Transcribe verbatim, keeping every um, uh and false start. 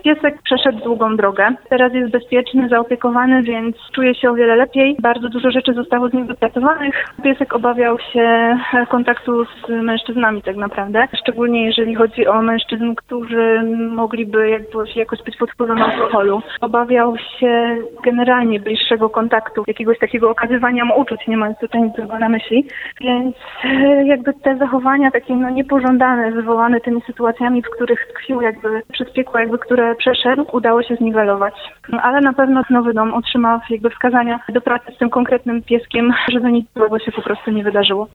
Piesek przeszedł długą drogę. Teraz jest bezpieczny, zaopiekowany, więc czuje się o wiele lepiej. Bardzo dużo rzeczy zostało z nim wypracowanych. Piesek obawiał się kontaktu z mężczyznami tak naprawdę. Szczególnie jeżeli chodzi o mężczyzn, którzy mogliby jakby jakoś być pod wpływem alkoholu. Obawiał się generalnie bliższego kontaktu, jakiegoś takiego okazywania mu uczuć, nie mając tutaj nic złego na myśli. Więc jakby te zachowania takie no niepożądane, wywołane tymi sytuacjami, w których tkwił jakby przez piekło, jakby które przeszedł, udało się zniwelować. No, ale na pewno nowy dom otrzyma jakby wskazania do pracy z tym konkretnym pieskiem, żeby nic złego się po prostu nie wydarzyło.